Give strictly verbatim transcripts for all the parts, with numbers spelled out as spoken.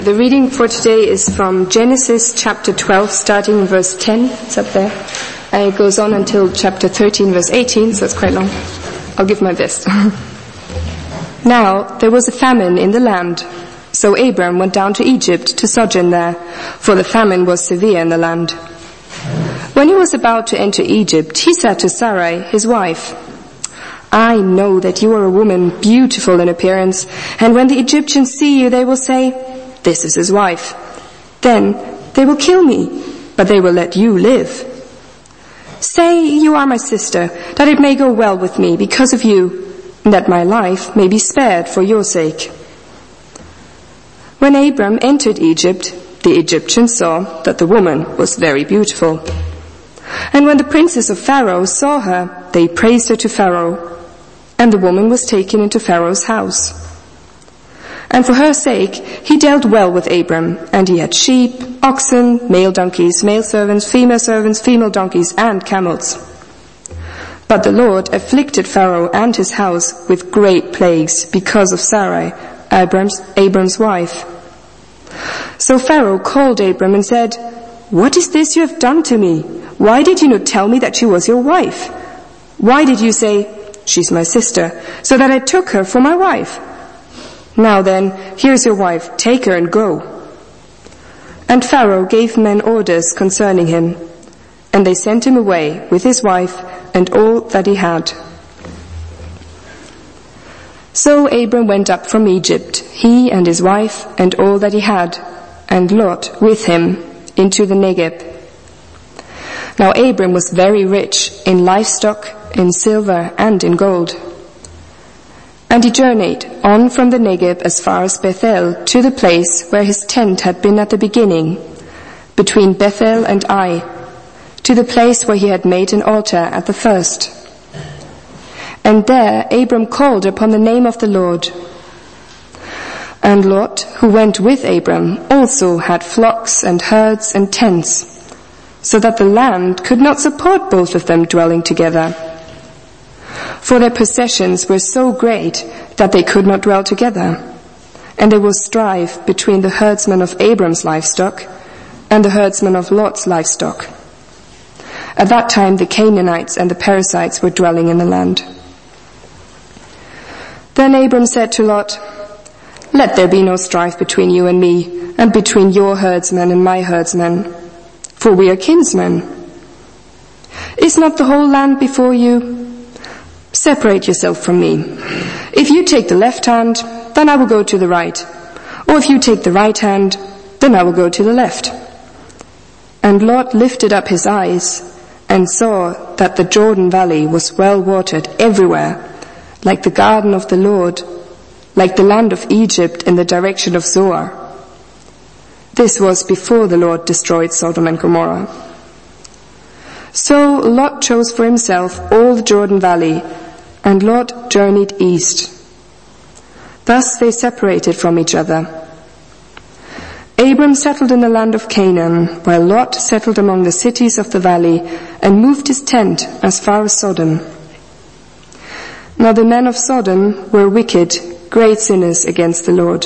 The reading for today is from Genesis chapter twelve, starting in verse ten. It's up there. And it goes on until chapter thirteen, verse eighteen, so it's quite long. I'll give my best. Now there was a famine in the land. So Abram went down to Egypt to sojourn there, for the famine was severe in the land. When he was about to enter Egypt, he said to Sarai, his wife, I know that you are a woman beautiful in appearance, and when the Egyptians see you, they will say, this is his wife. Then they will kill me, but they will let you live. Say you are my sister, that it may go well with me because of you, and that my life may be spared for your sake. When Abram entered Egypt, the Egyptians saw that the woman was very beautiful. And when the princes of Pharaoh saw her, they praised her to Pharaoh, and the woman was taken into Pharaoh's house. And for her sake, he dealt well with Abram, and he had sheep, oxen, male donkeys, male servants, female servants, female donkeys, and camels. But the Lord afflicted Pharaoh and his house with great plagues because of Sarai, Abram's, Abram's wife. So Pharaoh called Abram and said, What is this you have done to me? Why did you not tell me that she was your wife? Why did you say, She's my sister, so that I took her for my wife? Now then, here's your wife, take her and go. And Pharaoh gave men orders concerning him, and they sent him away with his wife and all that he had. So Abram went up from Egypt, he and his wife and all that he had, and Lot with him, into the Negeb. Now Abram was very rich in livestock, in silver and in gold. And he journeyed on from the Negeb as far as Bethel to the place where his tent had been at the beginning, between Bethel and Ai, to the place where he had made an altar at the first. And there Abram called upon the name of the Lord. And Lot, who went with Abram, also had flocks and herds and tents, so that the land could not support both of them dwelling together. For their possessions were so great that they could not dwell together. And there was strife between the herdsmen of Abram's livestock and the herdsmen of Lot's livestock. At that time the Canaanites and the Perizzites were dwelling in the land. Then Abram said to Lot, Let there be no strife between you and me, and between your herdsmen and my herdsmen, for we are kinsmen. Is not the whole land before you? Separate yourself from me. If you take the left hand, then I will go to the right. Or if you take the right hand, then I will go to the left. And Lot lifted up his eyes and saw that the Jordan Valley was well watered everywhere, like the garden of the Lord, like the land of Egypt in the direction of Zoar. This was before the Lord destroyed Sodom and Gomorrah. So Lot chose for himself all the Jordan Valley, and Lot journeyed east. Thus they separated from each other. Abram settled in the land of Canaan, while Lot settled among the cities of the valley and moved his tent as far as Sodom. Now the men of Sodom were wicked, great sinners against the Lord.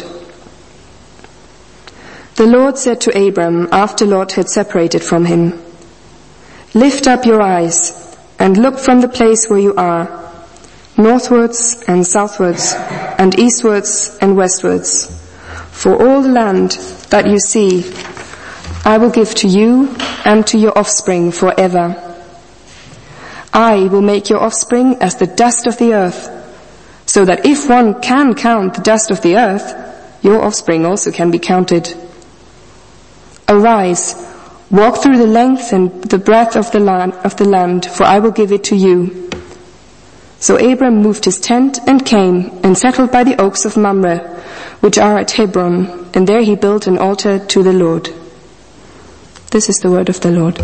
The Lord said to Abram after Lot had separated from him, Lift up your eyes and look from the place where you are, northwards and southwards and eastwards and westwards. For all the land that you see, I will give to you and to your offspring forever. I will make your offspring as the dust of the earth, so that if one can count the dust of the earth, your offspring also can be counted. Arise, walk through the length and the breadth of the land, of the land, for I will give it to you. So Abram moved his tent and came and settled by the oaks of Mamre, which are at Hebron, and there he built an altar to the Lord. This is the word of the Lord.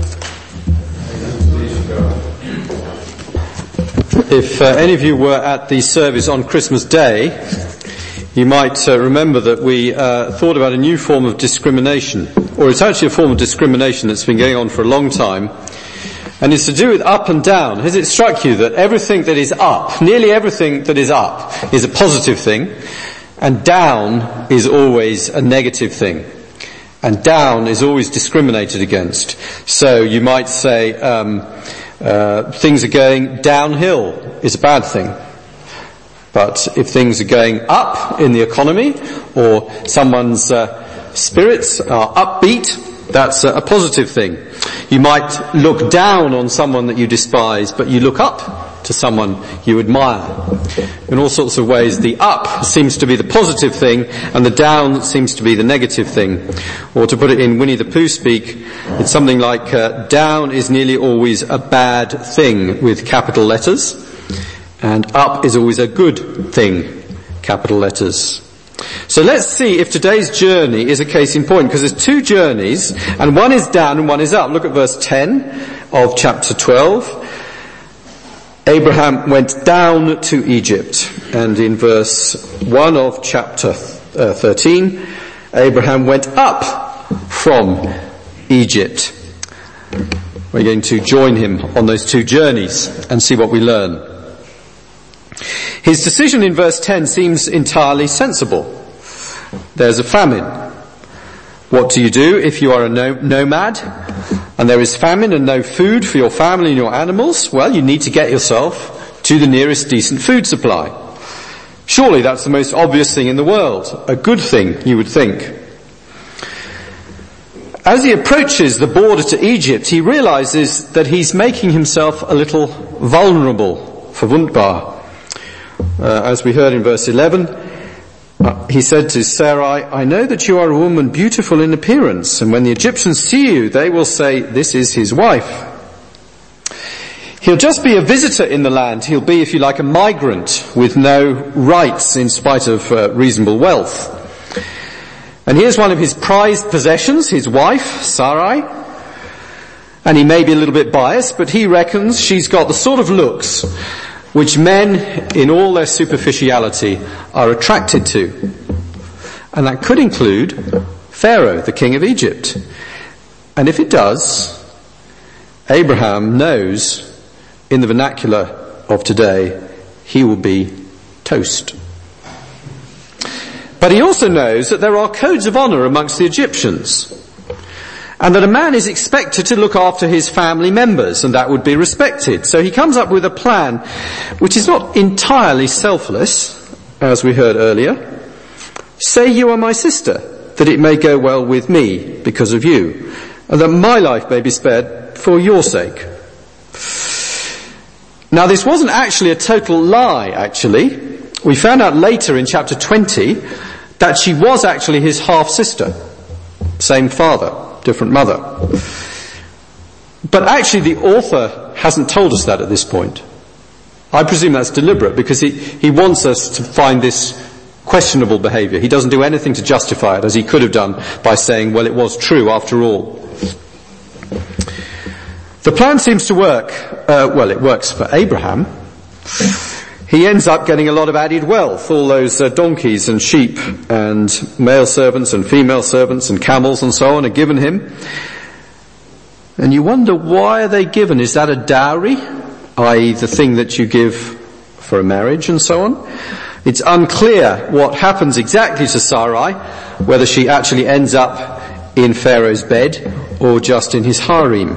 If uh, any of you were at the service on Christmas Day, you might uh, remember that we uh, thought about a new form of discrimination, or it's actually a form of discrimination that's been going on for a long time, and it's to do with up and down. Has it struck you that everything that is up, nearly everything that is up, is a positive thing, And down is always a negative thing. And down is always discriminated against. So you might say, um, uh, things are going downhill is a bad thing. But if things are going up in the economy, or someone's uh, spirits are upbeat, that's a, a positive thing. You might look down on someone that you despise, but you look up to someone you admire. In all sorts of ways, the up seems to be the positive thing, and the down seems to be the negative thing. Or to put it in Winnie the Pooh speak, it's something like, uh, down is nearly always a bad thing with capital letters, and up is always a good thing, capital letters. So let's see if today's journey is a case in point, because there's two journeys, and one is down and one is up. Look at verse ten of chapter twelve. Abraham went down to Egypt, and in verse one of chapter uh, thirteen, Abraham went up from Egypt. We're going to join him on those two journeys and see what we learn. His decision in verse ten seems entirely sensible. There's a famine. What do you do if you are a no- nomad and there is famine and no food for your family and your animals? Well, you need to get yourself to the nearest decent food supply. Surely that's the most obvious thing in the world. A good thing, you would think. As he approaches the border to Egypt, he realizes that he's making himself a little vulnerable, verwundbar. Uh, as we heard in verse eleven, uh, he said to Sarai, I know that you are a woman beautiful in appearance, and when the Egyptians see you, they will say, this is his wife. He'll just be a visitor in the land. He'll be, if you like, a migrant with no rights in spite of uh, reasonable wealth. And here's one of his prized possessions, his wife, Sarai. And he may be a little bit biased, but he reckons she's got the sort of looks which men, in all their superficiality, are attracted to. And that could include Pharaoh, the king of Egypt. And if it does, Abraham knows, in the vernacular of today, he will be toast. But he also knows that there are codes of honour amongst the Egyptians, and that a man is expected to look after his family members, and that would be respected. So he comes up with a plan which is not entirely selfless, as we heard earlier. Say you are my sister, that it may go well with me because of you, and that my life may be spared for your sake. Now this wasn't actually a total lie, actually. We found out later in chapter twenty that she was actually his half-sister. Same father, different mother. But actually the author hasn't told us that at this point. I presume that's deliberate, because he, he wants us to find this questionable behaviour. He doesn't do anything to justify it, as he could have done by saying, well, it was true after all. The plan seems to work. Uh, well, it works for Abraham. He ends up getting a lot of added wealth. All those uh, donkeys and sheep and male servants and female servants and camels and so on are given him. And you wonder, why are they given? Is that a dowry, that is the thing that you give for a marriage and so on? It's unclear what happens exactly to Sarai, whether she actually ends up in Pharaoh's bed or just in his harem.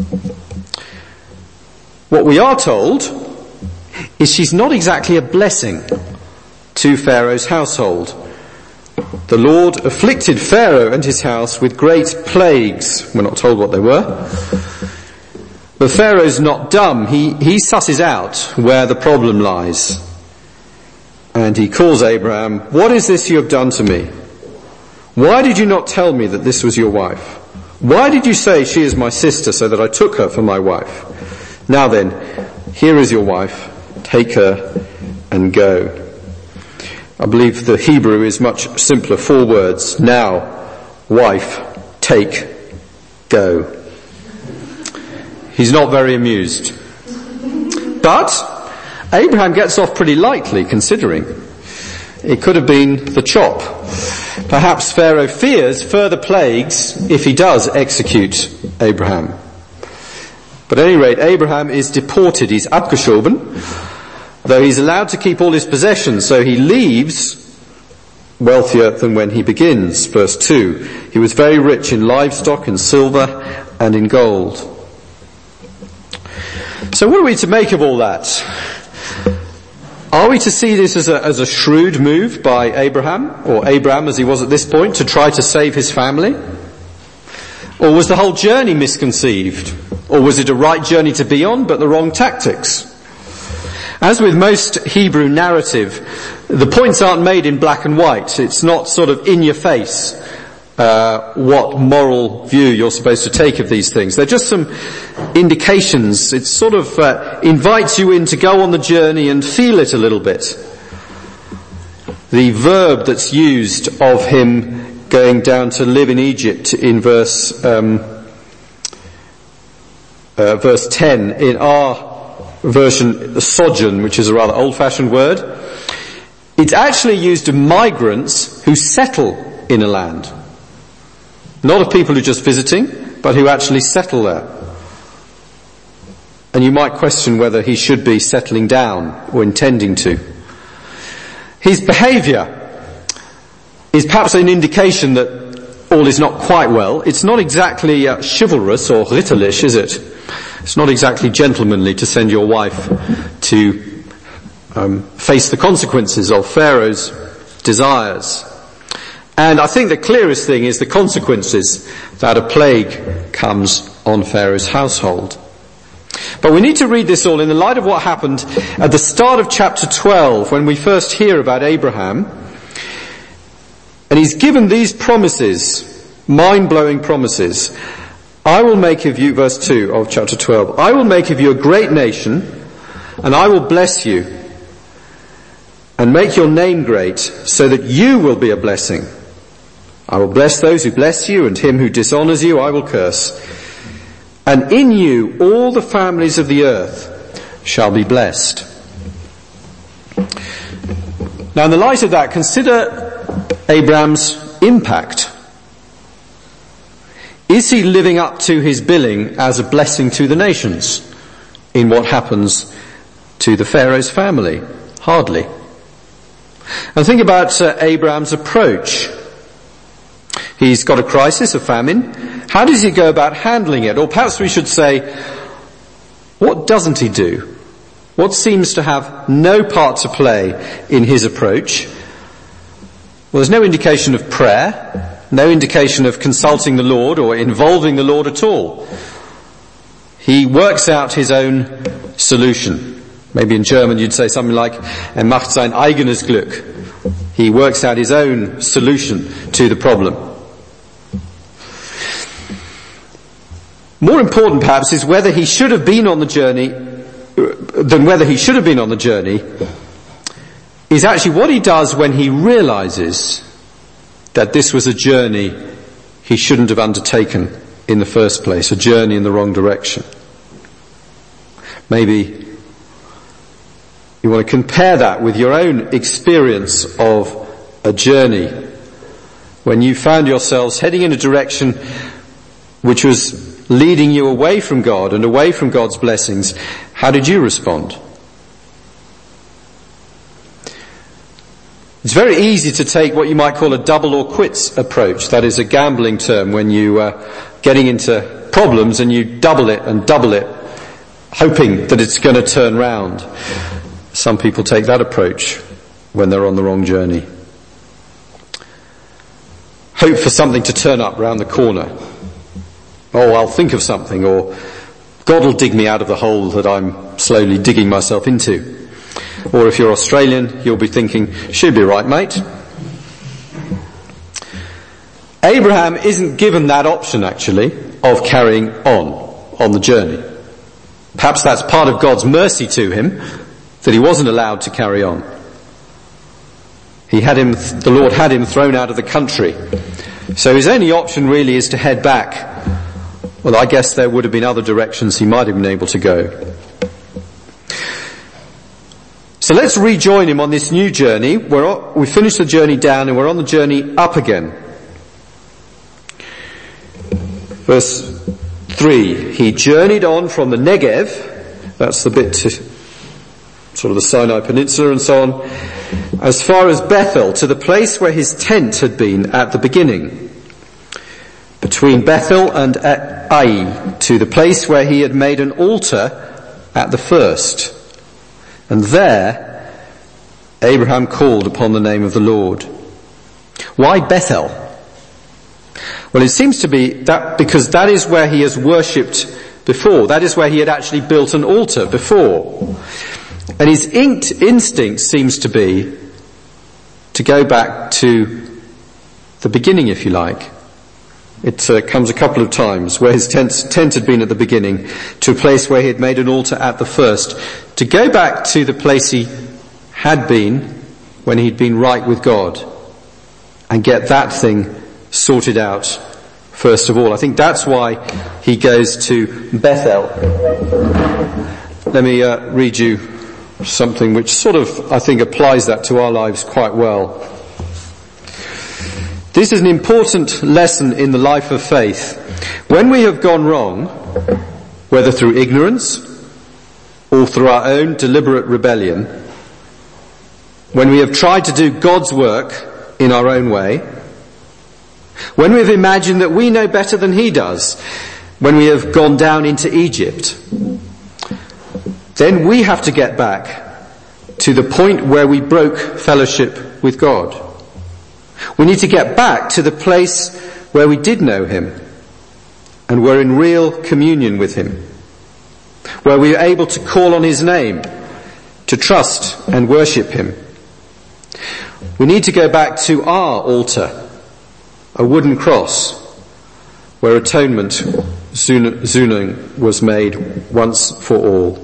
What we are told is she's not exactly a blessing to Pharaoh's household. The Lord afflicted Pharaoh and his house with great plagues. We're not told what they were. But Pharaoh's not dumb. He, he susses out where the problem lies. And he calls Abraham, what is this you have done to me? Why did you not tell me that this was your wife? Why did you say she is my sister, so that I took her for my wife? Now then, here is your wife. Take her and go. I believe the Hebrew is much simpler. Four words. Now, wife, take, go. He's not very amused. But Abraham gets off pretty lightly, considering. It could have been the chop. Perhaps Pharaoh fears further plagues if he does execute Abraham. But at any rate, Abraham is deported. He's abgeschoben, though he's allowed to keep all his possessions. So he leaves wealthier than when he begins. Verse two, he was very rich in livestock, in silver, and in gold. So what are we to make of all that? Are we to see this as a, as a shrewd move by Abraham, or Abraham as he was at this point, to try to save his family? Or was the whole journey misconceived? Or was it a right journey to be on, but the wrong tactics? As with most Hebrew narrative, the points aren't made in black and white. It's not sort of in your face uh, what moral view you're supposed to take of these things. They're just some indications. It sort of uh, invites you in to go on the journey and feel it a little bit. The verb that's used of him going down to live in Egypt in verse um, uh, verse ten, in our version, sojourn, which is a rather old-fashioned word, it's actually used of migrants who settle in a land. Not of people who are just visiting, but who actually settle there. And you might question whether he should be settling down or intending to. His behaviour is perhaps an indication that all is not quite well. It's not exactly uh, chivalrous or ritterlich, is it? It's not exactly gentlemanly to send your wife to um, face the consequences of Pharaoh's desires. And I think the clearest thing is the consequences that a plague comes on Pharaoh's household. But we need to read this all in the light of what happened at the start of chapter twelve, when we first hear about Abraham. And he's given these promises, mind-blowing promises. I will make of you, verse two of chapter twelve, I will make of you a great nation, and I will bless you, and make your name great, so that you will be a blessing. I will bless those who bless you, and him who dishonors you I will curse. And in you all the families of the earth shall be blessed. Now in the light of that, consider Abraham's impact. Is he living up to his billing as a blessing to the nations in what happens to the Pharaoh's family? Hardly. And think about uh, Abraham's approach. He's got a crisis, a famine. How does he go about handling it? Or perhaps we should say, what doesn't he do? What seems to have no part to play in his approach? Well, there's no indication of prayer, no indication of consulting the Lord or involving the Lord at all. He works out his own solution. Maybe in German you'd say something like, er macht sein eigenes Glück. He works out his own solution to the problem. More important perhaps is whether he should have been on the journey, than whether he should have been on the journey, is actually what he does when he realizes that this was a journey he shouldn't have undertaken in the first place, a journey in the wrong direction. Maybe you want to compare that with your own experience of a journey when you found yourselves heading in a direction which was leading you away from God and away from God's blessings. How did you respond? It's very easy to take what you might call a double or quits approach. That is a gambling term when you are uh, getting into problems and you double it and double it, hoping that it's going to turn round. Some people take that approach when they're on the wrong journey. Hope for something to turn up round the corner. Oh, I'll think of something, or God will dig me out of the hole that I'm slowly digging myself into. Or if you're Australian, you'll be thinking, she'll be right, mate. Abraham isn't given that option, actually, of carrying on, on the journey. Perhaps that's part of God's mercy to him, that he wasn't allowed to carry on. He had him, the Lord had him thrown out of the country. So his only option really is to head back. Well, I guess there would have been other directions he might have been able to go. So let's rejoin him on this new journey. We're, we finished the journey down and we're on the journey up again. Verse three, he journeyed on from the Negev, that's the bit to sort of the Sinai Peninsula and so on, as far as Bethel, to the place where his tent had been at the beginning, between Bethel and Ai, to the place where he had made an altar at the first. And there Abraham called upon the name of the Lord. Why Bethel? Well, it seems to be that because that is where he has worshipped before. That is where he had actually built an altar before. And his instinct seems to be to go back to the beginning, if you like. It uh, comes a couple of times, where his tent, tent had been at the beginning, to a place where he had made an altar at the first. To go back to the place he had been when he'd been right with God, and get that thing sorted out first of all. I think that's why he goes to Bethel. Let me uh, read you something which sort of, I think, applies that to our lives quite well. This is an important lesson in the life of faith. When we have gone wrong, whether through ignorance or through our own deliberate rebellion, when we have tried to do God's work in our own way, when we have imagined that we know better than he does, when we have gone down into Egypt, then we have to get back to the point where we broke fellowship with God. We need to get back to the place where we did know him and were in real communion with him, where we were able to call on his name, to trust and worship him. We need to go back to our altar, a wooden cross, where atonement, Zunung, was made once for all.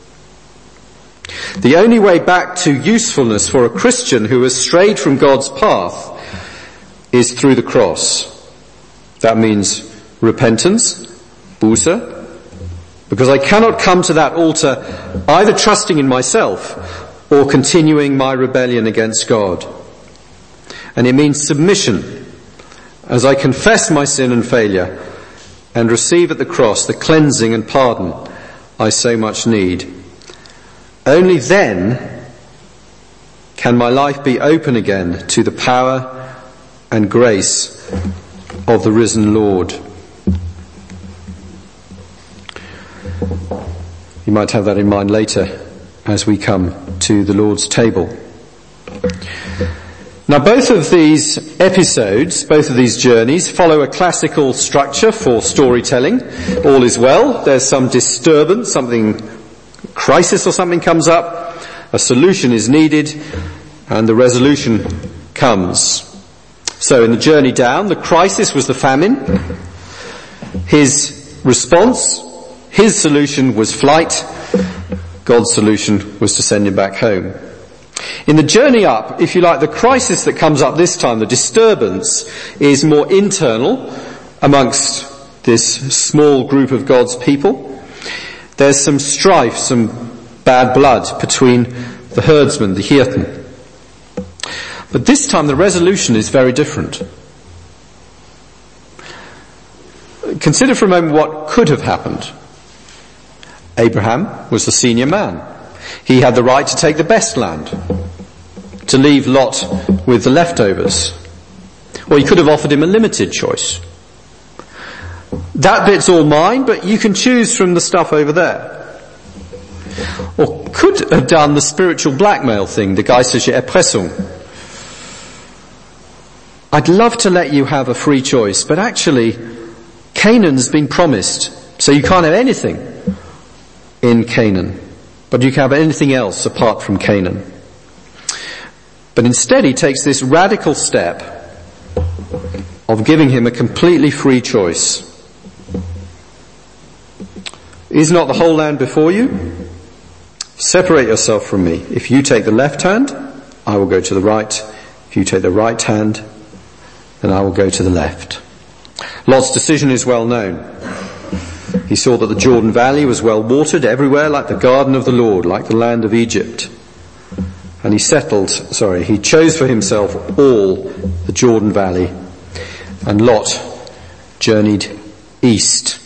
The only way back to usefulness for a Christian who has strayed from God's path is through the cross. That means repentance, Buße, because I cannot come to that altar either trusting in myself or continuing my rebellion against God. And it means submission, as I confess my sin and failure and receive at the cross the cleansing and pardon I so much need. Only then can my life be open again to the power and grace of the risen Lord. You might have that in mind later as we come to the Lord's table. Now, both of these episodes, both of these journeys, follow a classical structure for storytelling. All is well. There's some disturbance, something, crisis or something comes up, a solution is needed, and the resolution comes. So in the journey down, the crisis was the famine. His response, his solution was flight. God's solution was to send him back home. In the journey up, if you like, the crisis that comes up this time, the disturbance, is more internal amongst this small group of God's people. There's some strife, some bad blood between the herdsmen, the Hirten. But this time the resolution is very different. Consider for a moment what could have happened. Abraham was the senior man. He had the right to take the best land, to leave Lot with the leftovers. Or he could have offered him a limited choice. That bit's all mine, but you can choose from the stuff over there. Or could have done the spiritual blackmail thing, the geistliche Erpressung. I'd love to let you have a free choice, but actually Canaan's been promised, so you can't have anything in Canaan, but you can have anything else apart from Canaan. But instead he takes this radical step of giving him a completely free choice. Is not the whole land before you? Separate yourself from me. If you take the left hand, I will go to the right. If you take the right hand, then I will go to the left. Lot's decision is well known. He saw that the Jordan Valley was well watered everywhere, like the garden of the Lord, like the land of Egypt. And he settled, sorry, he chose for himself all the Jordan Valley. And Lot journeyed east.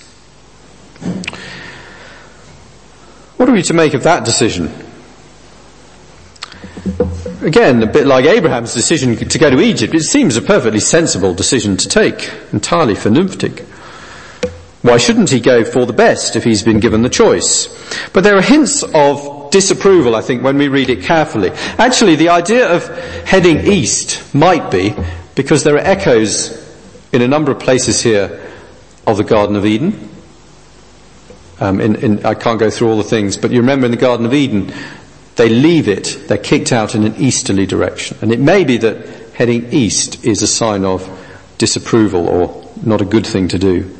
What are we to make of that decision? again, a bit like Abraham's decision to go to Egypt, it seems a perfectly sensible decision to take, entirely vernünftig. Why shouldn't he go for the best if he's been given the choice? But there are hints of disapproval, I think, when we read it carefully. Actually, the idea of heading east might be because there are echoes in a number of places here of the Garden of Eden. Um, in, in, I can't go through all the things, but you remember in the Garden of Eden, they leave it, they're kicked out in an easterly direction. And it may be that heading east is a sign of disapproval or not a good thing to do.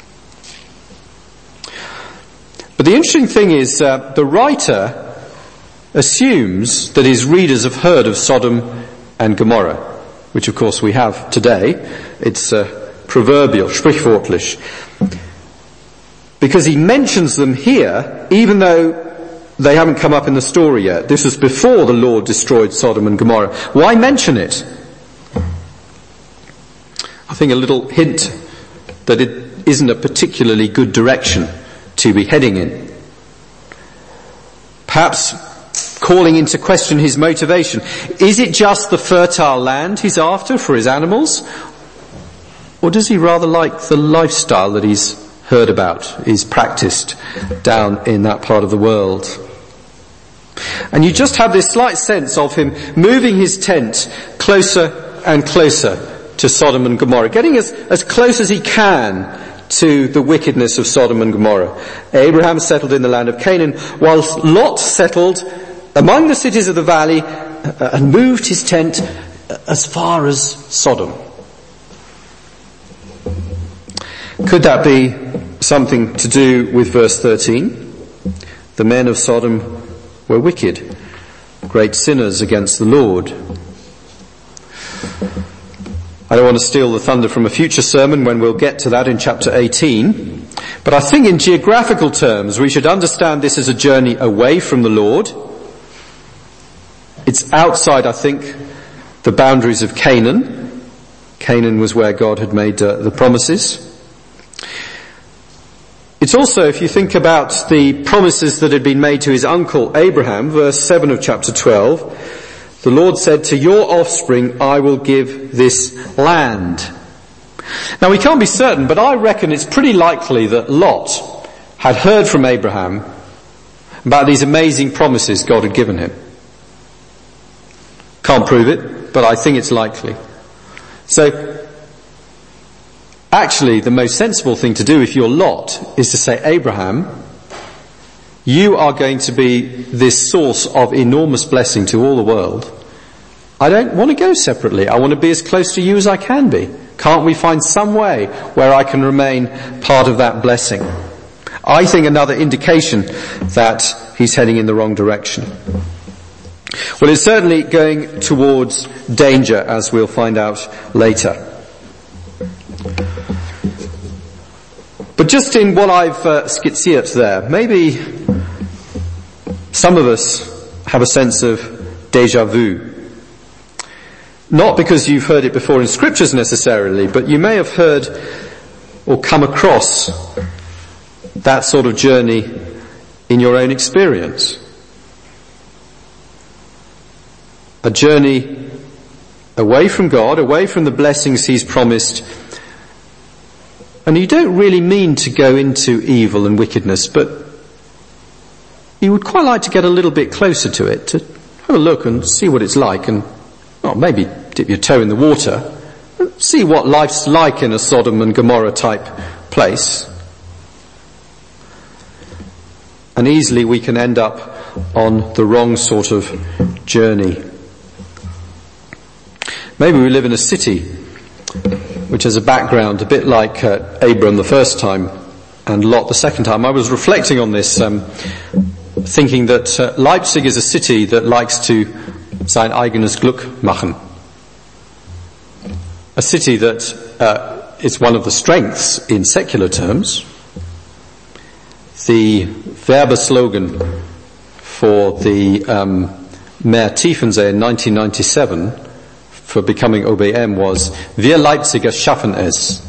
But the interesting thing is uh, the writer assumes that his readers have heard of Sodom and Gomorrah, which of course we have today. It's uh, proverbial, sprichwörtlich. Because he mentions them here, even though they haven't come up in the story yet. This was before the Lord destroyed Sodom and Gomorrah. Why mention it? I think a little hint that it isn't a particularly good direction to be heading in. Perhaps calling into question his motivation. Is it just the fertile land he's after for his animals? Or does he rather like the lifestyle that he's heard about, is practiced down in that part of the world? And you just have this slight sense of him moving his tent closer and closer to Sodom and Gomorrah, getting as, as close as he can to the wickedness of Sodom and Gomorrah. Abraham settled in the land of Canaan, whilst Lot settled among the cities of the valley uh, and moved his tent as far as Sodom. Could that be something to do with verse thirteen? The men of Sodom were wicked, great sinners against the Lord. I don't want to steal the thunder from a future sermon when we'll get to that in chapter eighteen. But I think in geographical terms we should understand this as a journey away from the Lord. It's outside, I think, the boundaries of Canaan. Canaan was where God had made uh, the promises. It's also, if you think about the promises that had been made to his uncle Abraham, verse seven of chapter twelve, the Lord said, "To your offspring I will give this land." Now we can't be certain, but I reckon it's pretty likely that Lot had heard from Abraham about these amazing promises God had given him. Can't prove it, but I think it's likely. So, actually, the most sensible thing to do if you're Lot is to say, Abraham, you are going to be this source of enormous blessing to all the world. I don't want to go separately. I want to be as close to you as I can be. Can't we find some way where I can remain part of that blessing? I think another indication that he's heading in the wrong direction. Well, it's certainly going towards danger, as we'll find out later. But just in what I've uh, skizziert there, maybe some of us have a sense of déjà vu. Not because you've heard it before in scriptures necessarily, but you may have heard or come across that sort of journey in your own experience. A journey away from God, away from the blessings he's promised. And you don't really mean to go into evil and wickedness, but you would quite like to get a little bit closer to it, to have a look and see what it's like, and well, maybe dip your toe in the water, and see what life's like in a Sodom and Gomorrah type place. And easily we can end up on the wrong sort of journey. Maybe we live in a city which has a background a bit like uh, Abram the first time and Lot the second time. I was reflecting on this, um, thinking that uh, Leipzig is a city that likes to sein eigenes Glück machen. A city that uh, is one of the strengths in secular terms. The Werbeslogan for the um, Mayor Tiefensee in nineteen ninety-seven for becoming O B M was, "Wir Leipziger schaffen es."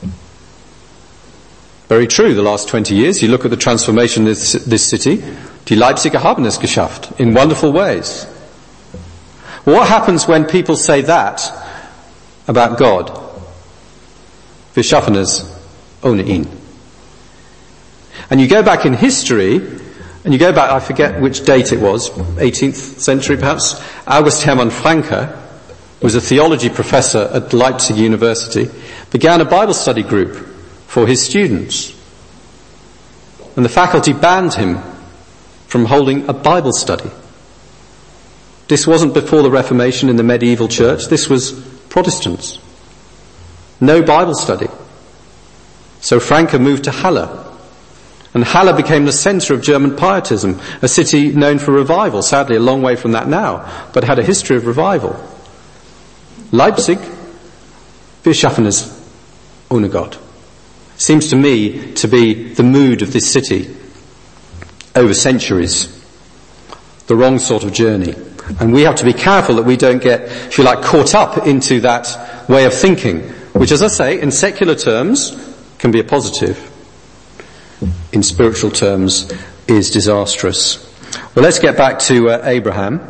Very true, the last twenty years. You look at the transformation of this, this city. Die Leipziger haben es geschafft in wonderful ways. What happens when people say that about God? Wir schaffen es ohne ihn. And you go back in history, and you go back, I forget which date it was, eighteenth century perhaps, August Hermann Franke was a theology professor at Leipzig University, began a Bible study group for his students. And the faculty banned him from holding a Bible study. This wasn't before the Reformation in the medieval church, this was Protestants. No Bible study. So Franke moved to Halle. And Halle became the centre of German pietism, a city known for revival, sadly a long way from that now, but had a history of revival. Leipzig, wir schaffen es ohne Gott. Seems to me to be the mood of this city over centuries. The wrong sort of journey. And we have to be careful that we don't get, if you like, caught up into that way of thinking, which, as I say, in secular terms can be a positive. In spiritual terms is disastrous. Well, let's get back to uh, Abraham.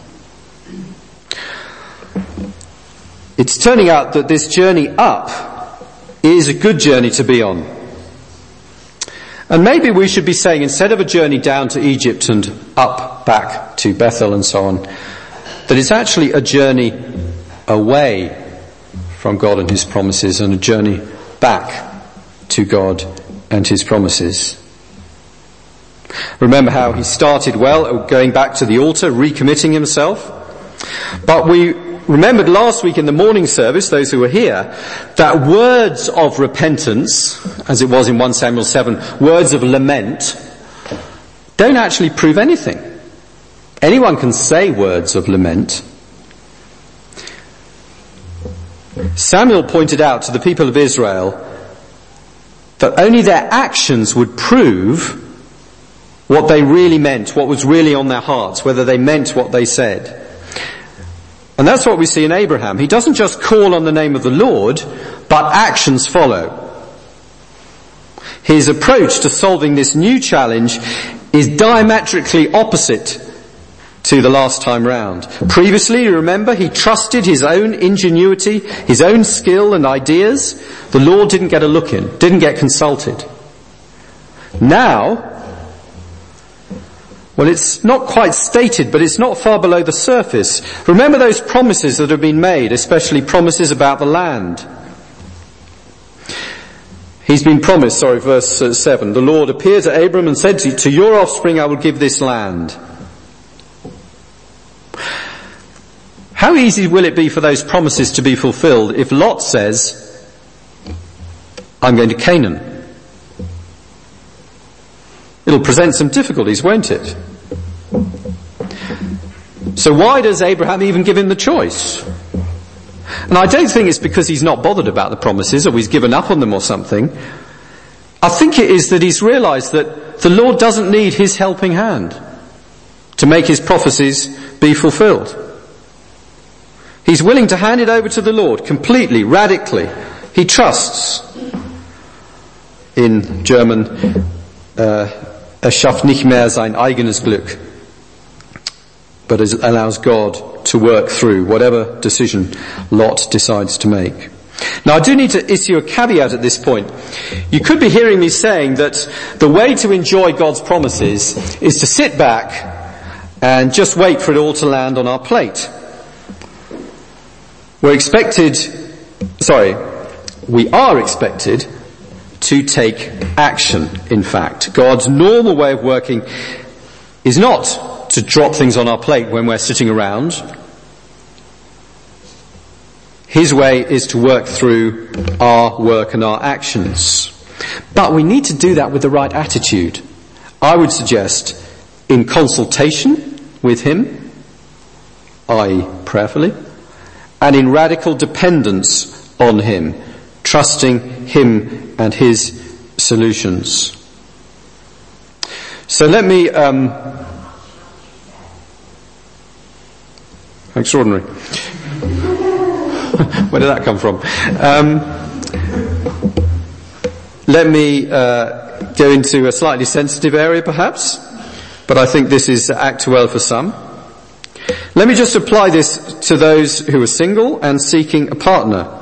It's turning out that this journey up is a good journey to be on. And maybe we should be saying, instead of a journey down to Egypt and up back to Bethel and so on, that it's actually a journey away from God and his promises and a journey back to God and his promises. Remember how he started well, going back to the altar, recommitting himself. But we remembered last week in the morning service, those who were here, that words of repentance, as it was in First Samuel seven, words of lament, don't actually prove anything. Anyone can say words of lament. Samuel pointed out to the people of Israel that only their actions would prove what they really meant, what was really on their hearts, whether they meant what they said. And that's what we see in Abraham. He doesn't just call on the name of the Lord, but actions follow. His approach to solving this new challenge is diametrically opposite to the last time round. Previously, you remember, he trusted his own ingenuity, his own skill and ideas. The Lord didn't get a look in, didn't get consulted. Now, well, it's not quite stated, but it's not far below the surface. Remember those promises that have been made, especially promises about the land. He's been promised, sorry, verse uh, seven, the Lord appeared to Abram and said to, to your offspring I will give this land. How easy will it be for those promises to be fulfilled if Lot says, I'm going to Canaan? It'll present some difficulties, won't it? So why does Abraham even give him the choice? And I don't think it's because he's not bothered about the promises or he's given up on them or something. I think it is that he's realised that the Lord doesn't need his helping hand to make his prophecies be fulfilled. He's willing to hand it over to the Lord completely, radically. He trusts. In German, uh, er schafft nicht mehr sein eigenes Glück, but it allows God to work through whatever decision Lot decides to make. Now I do need to issue a caveat at this point. You could be hearing me saying that the way to enjoy God's promises is to sit back and just wait for it all to land on our plate. We're expected, sorry, we are expected to take action, in fact. God's normal way of working is not to drop things on our plate when we're sitting around. His way is to work through our work and our actions. But we need to do that with the right attitude. I would suggest in consultation with him, that is prayerfully, and in radical dependence on him, trusting him and his solutions. So let me, um, extraordinary. Where did that come from? Um, let me uh, go into a slightly sensitive area perhaps, but I think this is actuel for some. Let me just apply this to those who are single and seeking a partner.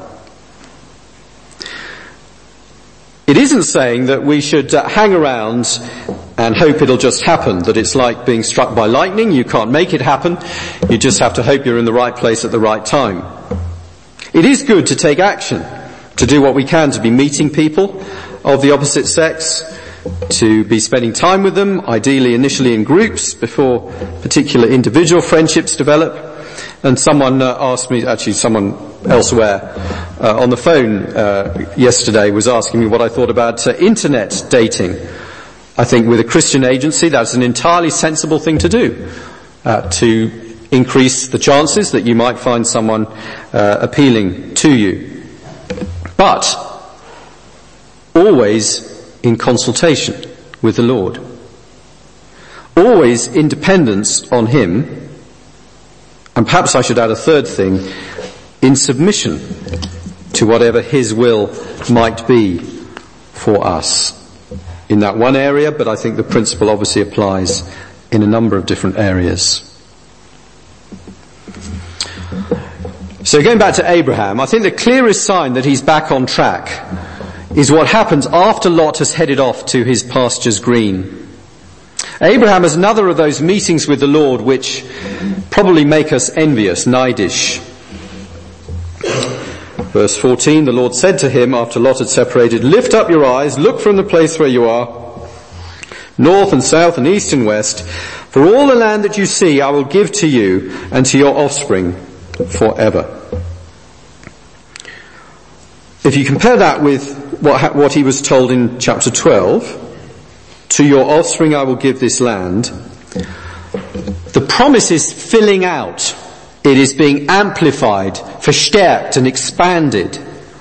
It isn't saying that we should uh, hang around and hope it'll just happen, that it's like being struck by lightning. You can't make it happen. You just have to hope you're in the right place at the right time. It is good to take action, to do what we can to be meeting people of the opposite sex, to be spending time with them, ideally initially in groups before particular individual friendships develop. And someone uh, asked me, actually someone elsewhere uh, on the phone uh, yesterday was asking me what I thought about uh, internet dating. I think with a Christian agency that's an entirely sensible thing to do, uh, to increase the chances that you might find someone uh, appealing to you. But always in consultation with the Lord. Always in dependence on Him. And perhaps I should add a third thing, in submission to whatever His will might be for us in that one area, but I think the principle obviously applies in a number of different areas. So going back to Abraham, I think the clearest sign that he's back on track is what happens after Lot has headed off to his pastures green. Abraham has another of those meetings with the Lord which probably make us envious, nidish. Verse fourteen, the Lord said to him after Lot had separated, "Lift up your eyes, look from the place where you are, north and south and east and west. For all the land that you see I will give to you and to your offspring forever." If you compare that with what, what he was told in chapter twelve, "To your offspring I will give this land," the promise is filling out. It is being amplified, verstärkt and expanded.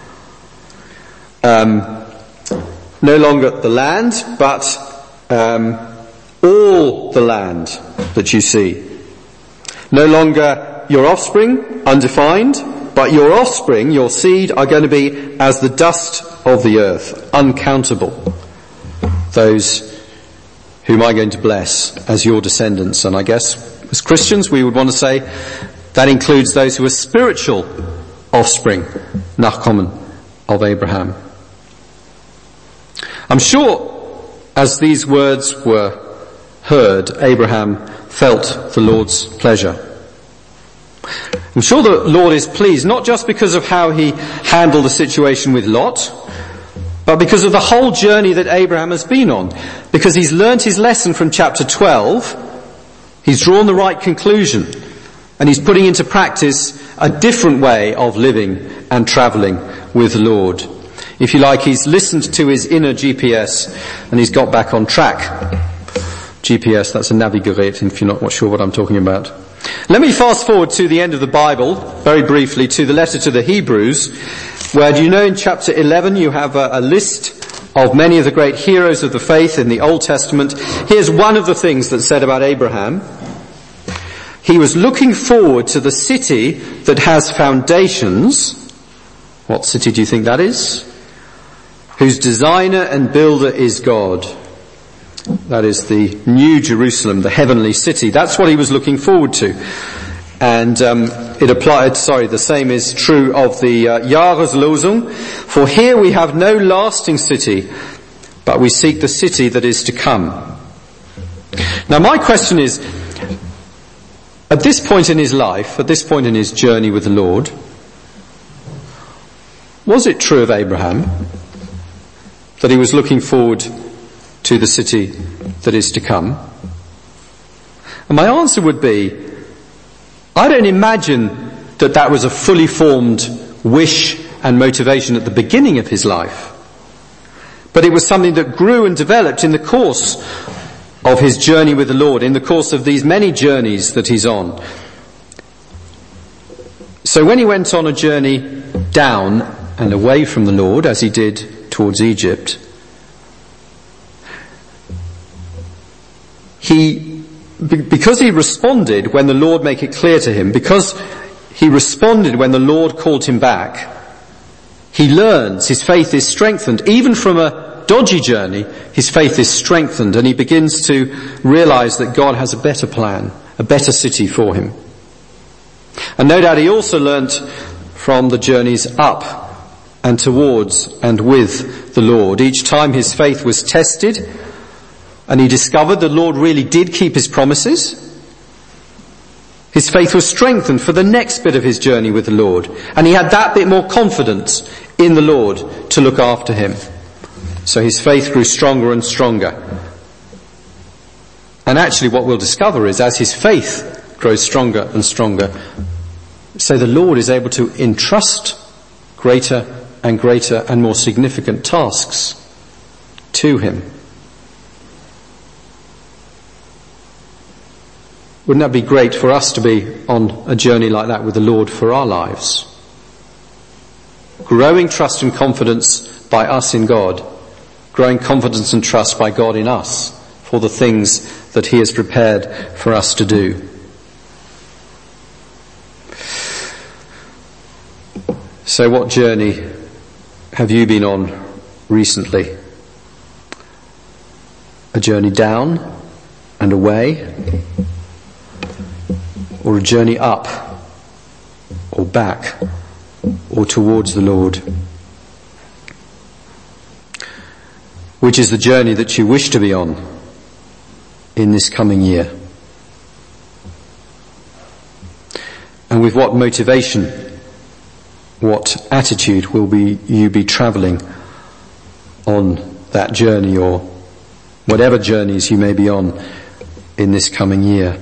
Um, no longer the land, but um, all the land that you see. No longer your offspring, undefined, but your offspring, your seed, are going to be as the dust of the earth, uncountable. Those whom I'm going to bless as your descendants. And I guess as Christians we would want to say that includes those who are spiritual offspring, Nachkommen of Abraham. I'm sure as these words were heard, Abraham felt the Lord's pleasure. I'm sure the Lord is pleased, not just because of how he handled the situation with Lot, but because of the whole journey that Abraham has been on. Because he's learnt his lesson from chapter twelve, he's drawn the right conclusion, and he's putting into practice a different way of living and travelling with the Lord. If you like, he's listened to his inner G P S and he's got back on track. G P S, that's a Navigerät, if you're not sure what I'm talking about. Let me fast forward to the end of the Bible, very briefly, to the letter to the Hebrews, where, do you know, in chapter eleven you have a, a list of many of the great heroes of the faith in the Old Testament. Here's one of the things that's said about Abraham. He was looking forward to the city that has foundations. What city do you think that is? Whose designer and builder is God. That is the New Jerusalem, the heavenly city. That's what he was looking forward to. And um, it applied, sorry, the same is true of the uh, Jahreslosung. For here we have no lasting city, but we seek the city that is to come. Now my question is, at this point in his life, at this point in his journey with the Lord, was it true of Abraham that he was looking forward to the city that is to come? And my answer would be, I don't imagine that that was a fully formed wish and motivation at the beginning of his life. But it was something that grew and developed in the course of his journey with the Lord, in the course of these many journeys that he's on. So when he went on a journey down and away from the Lord, as he did towards Egypt, he, because he responded when the Lord made it clear to him, because he responded when the Lord called him back, he learns, his faith is strengthened. Even from a dodgy journey, his faith is strengthened, and he begins to realize that God has a better plan, a better city for him. And no doubt he also learnt from the journeys up and towards and with the Lord. Each time his faith was tested and he discovered the Lord really did keep his promises, his faith was strengthened for the next bit of his journey with the Lord. And he had that bit more confidence in the Lord to look after him. So his faith grew stronger and stronger. And actually what we'll discover is as his faith grows stronger and stronger, so the Lord is able to entrust greater and greater and more significant tasks to him. Wouldn't that be great for us to be on a journey like that with the Lord for our lives? Growing trust and confidence by us in God, growing confidence and trust by God in us for the things that he has prepared for us to do. So what journey have you been on recently? A journey down and away? Or a journey up or back or towards the Lord? Which is the journey that you wish to be on in this coming year? And with what motivation, what attitude will be you be travelling on that journey or whatever journeys you may be on in this coming year?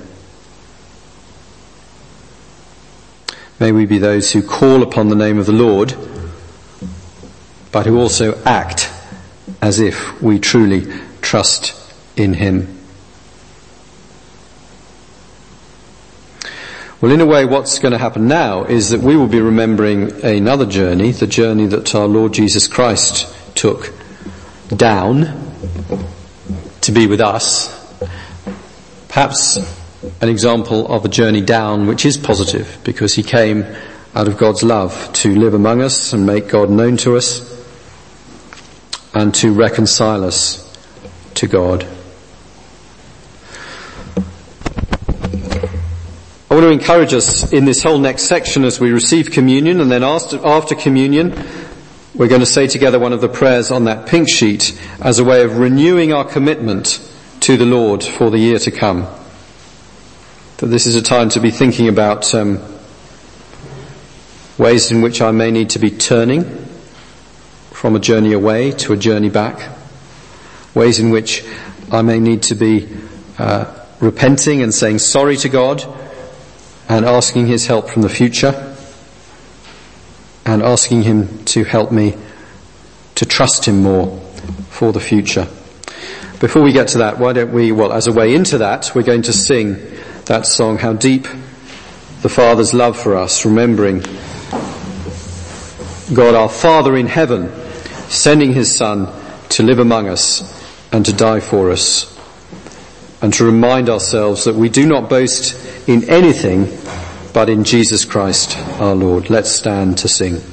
May we be those who call upon the name of the Lord, but who also act as if we truly trust in him. Well, in a way, what's going to happen now is that we will be remembering another journey, the journey that our Lord Jesus Christ took down to be with us. Perhaps an example of a journey down which is positive, because he came out of God's love to live among us and make God known to us and to reconcile us to God. I want to encourage us in this whole next section as we receive communion, and then after, after communion we're going to say together one of the prayers on that pink sheet as a way of renewing our commitment to the Lord for the year to come. That this is a time to be thinking about um, ways in which I may need to be turning from a journey away to a journey back, ways in which I may need to be uh, repenting and saying sorry to God and asking his help from the future and asking him to help me to trust him more for the future. Before we get to that, why don't we, well, as a way into that, we're going to sing that song, How Deep the Father's Love for Us, remembering God our Father in heaven sending his Son to live among us and to die for us, and to remind ourselves that we do not boast in anything but in Jesus Christ our Lord. Let's stand to sing.